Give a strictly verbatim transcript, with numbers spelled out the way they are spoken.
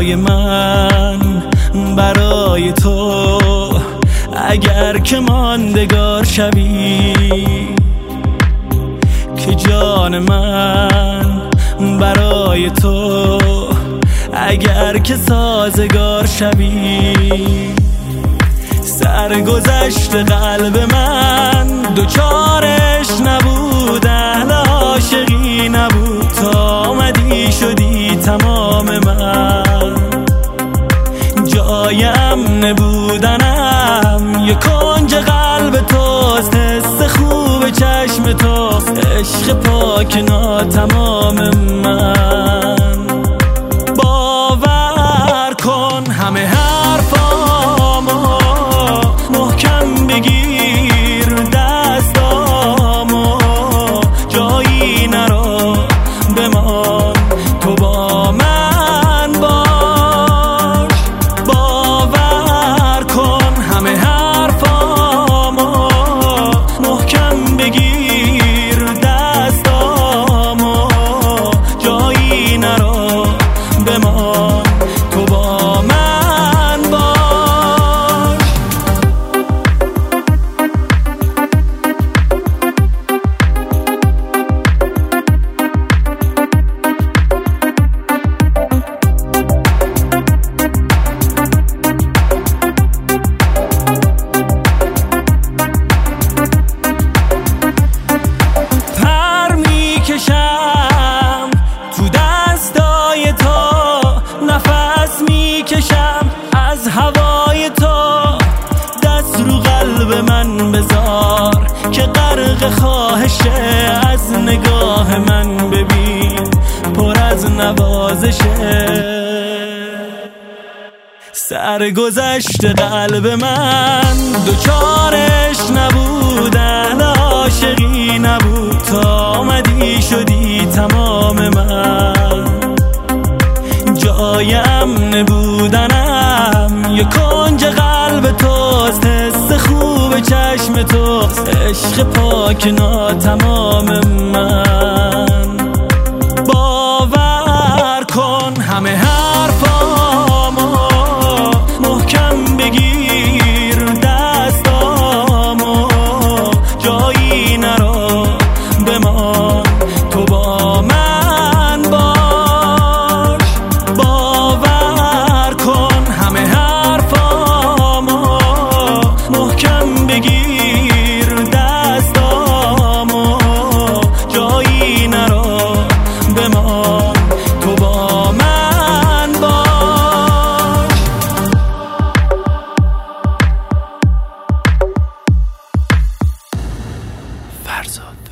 برای من، برای تو، اگر که ماندگار شوی، که جان من برای تو، اگر که سازگار شوی. سرگذشت قلب من دوچارش نبود، اهل عاشقی نبود، تا آمدی شدی تمام من. جایم نبودنم یه کنج قلب توست، حس خوب چشم توست، عشق پاک ناتمام من. باور کن همه حرفامو محکم بگیر، دستامو جایی نرو بمان، تو با من باش. باور کن همه حرفامو محکم بگیر، دستامو جایی نرو بمان، تو با من باش. پر میکشم تو دستای تو، نفس میکشم از هوای تو. دست رو قلب من بذار که غرق خواهشه، از نگاه من ببین پر از نوازشه. سرگذشت قلب من دوچارش نبود، اهل عاشقی نبود، تا آمدی شدی تمام من. جایم نبودنم یه کنج قلب توست، حس خوب چشم توست، عشق پاک ناتمام من. باور کن همه حرفامو محکم بگیر، دستامو جایی نرو بمان، تو با من باش. باور کن همه حرفامو محکم بگیر، دستامو جایی نرو بمان، تو با من باش. فرزاد.